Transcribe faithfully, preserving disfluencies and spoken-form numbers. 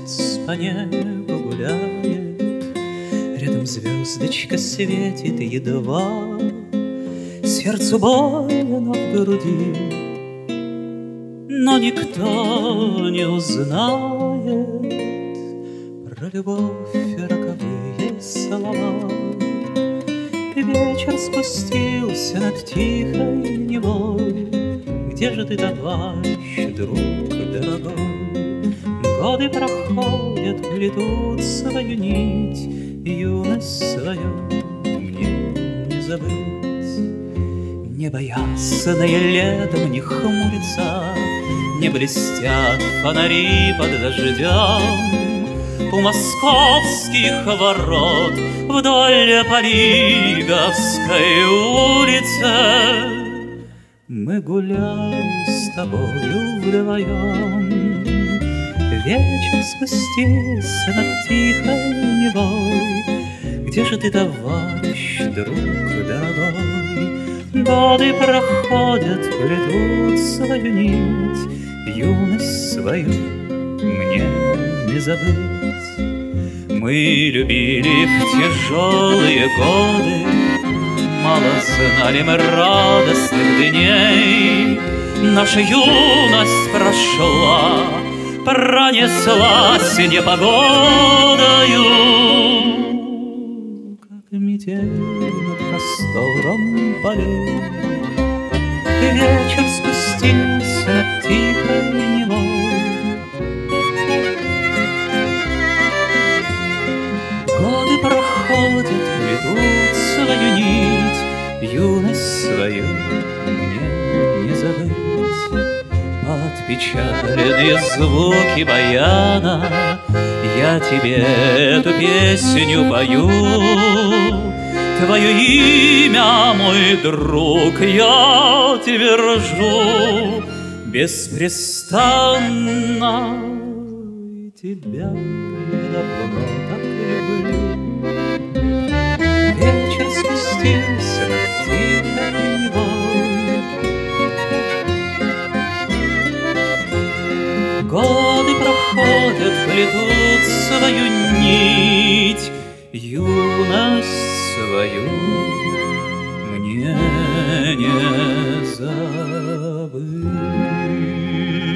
месяц по небу гуляет, рядом звездочка светит едва, сердцу больно в груди, но никто не узнает про любовь и роковые слова. Вечер спустился над тихой Невой. Где же ты, товарищ, друг дорогой? Годы проходят, плетут свою нить, юность свою мне не забыть. Небо ясное летом не хмурится, не блестят фонари под дождем. У московских ворот вдоль Полиговской улицы мы гуляли с тобою вдвоем. Вечер спустился над тихой Невой. Где же ты, товарищ, друг дорогой? Годы проходят, плетут свою нить, юность свою мне не забыть. Мы любили в тяжелые годы, мало знали мы радостных дней. Наша юность прошла, пронеслась непогодою, как метель над простором полей. Вечер спустился над тихой Невой. Годы проходят, плетут свою нить, юность свою мне не забыть. Отпечатанные звуки баяна, я тебе эту песню пою. Твое имя, мой друг, я твержу беспрестанно, и тебя я давно так люблю. Вечер спустился над тихой Невой. Годы проходят, плетут свою нить, юность свою мне не забыть.